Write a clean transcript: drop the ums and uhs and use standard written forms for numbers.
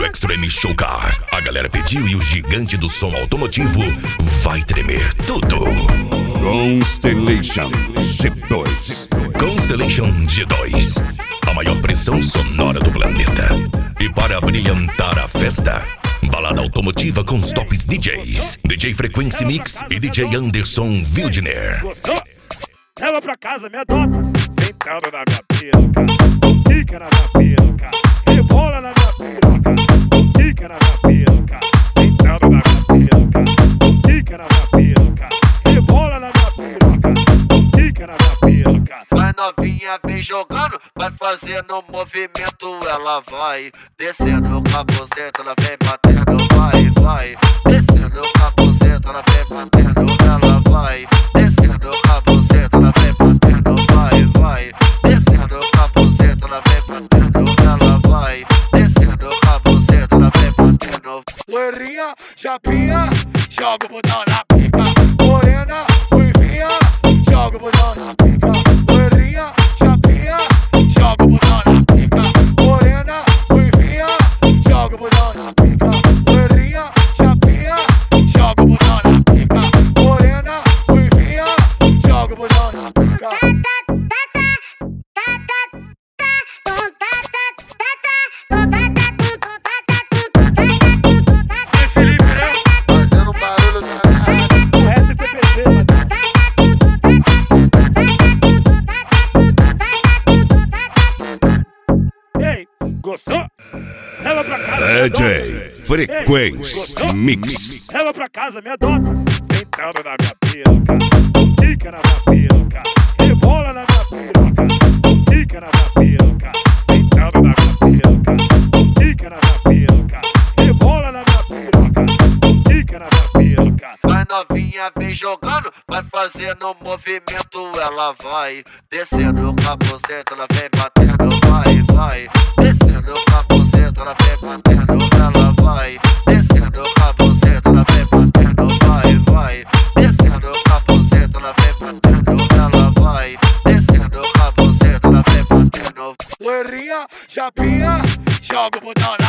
Extreme Showcar. A galera pediu e o gigante do som automotivo vai tremer tudo. Constellation G2. Constellation G2, a maior pressão sonora do planeta. E para brilhantar a festa, balada automotiva com os tops DJs, DJ Frequency Mix e DJ Anderson Wildner. Gostou? Leva pra casa, me adota. Sentando na minha piroca, pica na minha piroca, rebola na minha piroca, pica na minha piroca. Sentando na minha piroca, pica na minha piroca, rebola na minha piroca, pica na minha piroca. Vai novinha, vem jogando, vai fazendo movimento, ela vai descendo o capuzeta, ela vem batendo, vai descendo o capuzeta, ela vem batendo, ela vai descendo o capuzeta, ela vem batendo, vai descendo o capuzeta, ela vem batendo, ela vai descendo o capuzeta, ela vem batendo. Loirinha, chapinha, joga o botão na pica. Morena, ruivinha, joga o botão na pica. Loirinha, chapinha, joga o botão na pica. Morena, ruivinha, joga o botão na pica. Loirinha, chapinha, joga o botão na pica. Morena, ruivinha, joga o botão na pica. Fazendo barulho na O resto é TPC, mano. Ei, gostou? Leva pra casa. DJ Frequency Mix. Leva pra casa, me adota. Sentando na minha piroca, pica na minha piroca, rebola na minha piroca, pica na minha piroca. Sentando na minha piroca, pica na minha piroca, rebola na minha piroca, pica na minha piroca. Vai novinha, vem jogando, vai fazendo movimento, ela vai descendo o capuzeta, ela vem batendo, vai descendo o capuzeta, ela vem batendo, ela vai descendo o capuzeta, ela vem batendo, vai descendo o capuzeta, ela vem batendo, ela vai descendo o capuzeta, ela vem batendo. Loirinha, chapinha, joga o botão na